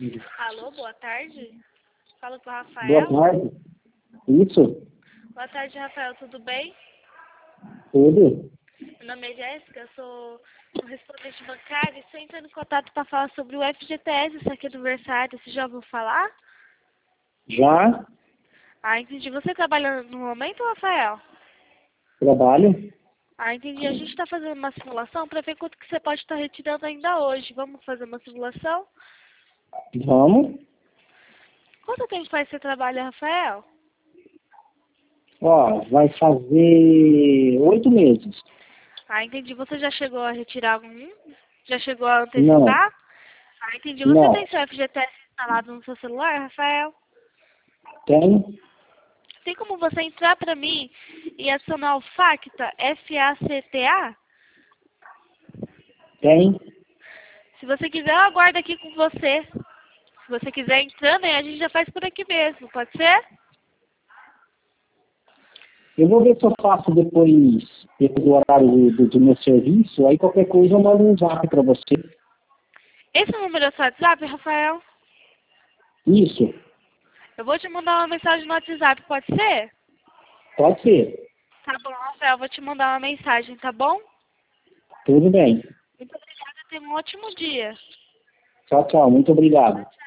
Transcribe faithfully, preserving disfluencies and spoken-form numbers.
Alô, boa tarde. Falo com o Rafael. Boa tarde. Isso? Boa tarde, Rafael. Tudo bem? Tudo? Meu nome é Jéssica, eu sou correspondente bancária e estou entrando em contato para falar sobre o F G T S, esse aqui do Versário. Você já ouviu falar? Já? Ah, entendi. Você trabalha no momento, Rafael? Trabalho? Ah, entendi. A gente está fazendo uma simulação para ver quanto que você pode estar retirando ainda hoje. Vamos fazer uma simulação? Vamos. Quanto tempo faz que você trabalha, Rafael? Ó, vai fazer oito meses. Ah, entendi. Você já chegou a retirar algum? Já chegou a Não, antecipar? Ah, entendi. Você não. tem seu F G T S instalado no seu celular, Rafael? Tem? Tem como você entrar para mim e adicionar o FACTA, F A C T A? Tem? Se você quiser, eu aguardo aqui com você. Se você quiser entrando, aí a gente já faz por aqui mesmo, pode ser? Eu vou ver se eu faço depois, depois do horário do, do meu serviço, aí qualquer coisa eu mando um zap pra você. Esse é o número do seu WhatsApp, Rafael? Isso? Eu vou te mandar uma mensagem no WhatsApp, pode ser? Pode ser. Tá bom, Rafael, vou te mandar uma mensagem, tá bom? Tudo bem. Muito obrigada, tenha um ótimo dia. Tchau, tchau. Muito obrigado.